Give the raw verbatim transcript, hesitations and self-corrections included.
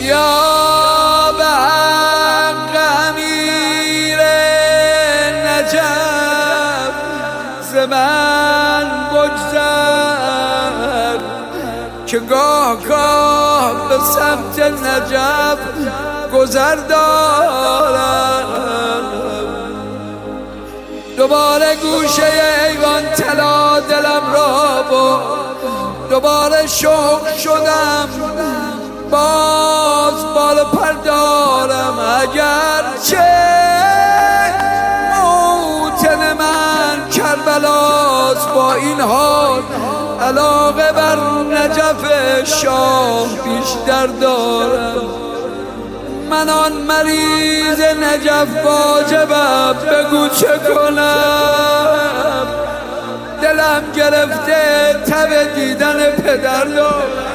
یا به حق امیر نجف ز من بگذر که گاه گاه به سمت نجف گذر دارم. دوباره گوشه ایوان طلا دلم را برد، دوباره شوق شدم باز بال پر دارم. اگرچه موطن من کربلاست، با این حال علاقه بر نجف شاه بیشتر دارم. من آن مریض نجف واجبم، بگو چه کنم؟ دلم گرفته تب دیدن پدر دارم.